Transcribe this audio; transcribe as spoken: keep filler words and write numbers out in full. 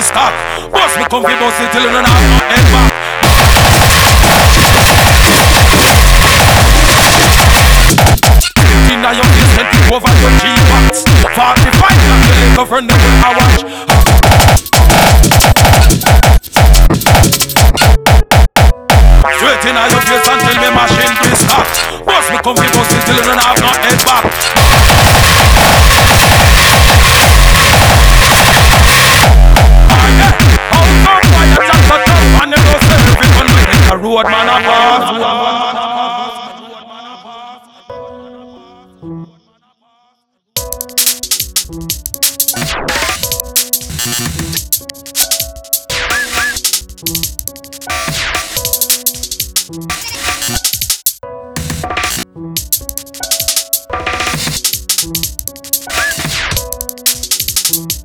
start. Boss me come fi boss it till you don't have no head back. Inna your face, send it over your G-Wax. Forty-five, not the little friend that I watch. Straight inna your face until me machine be stop. Boss me come fi boss it till you don't have no head back. Road man a pass.